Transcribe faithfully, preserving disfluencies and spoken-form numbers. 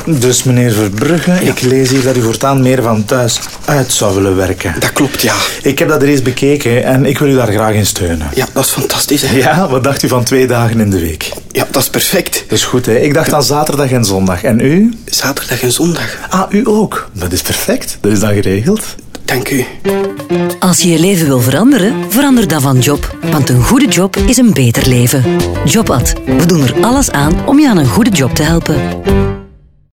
Dus meneer Verbrugge, ja. Ik lees hier dat u voortaan meer van thuis uit zou willen werken. Dat klopt, ja. Ik heb dat er eens bekeken en ik wil u daar graag in steunen. Ja, dat is fantastisch, hè. Ja, wat dacht u van twee dagen in de week? Ja, dat is perfect. Dat is goed, hè. Ik dacht aan zaterdag en zondag. En u? Zaterdag en zondag. Ah, u ook. Dat is perfect. Dat is dan geregeld. Dank u. Als je je leven wil veranderen, verander dan van job. Want een goede job is een beter leven. Jobad. We doen er alles aan om je aan een goede job te helpen.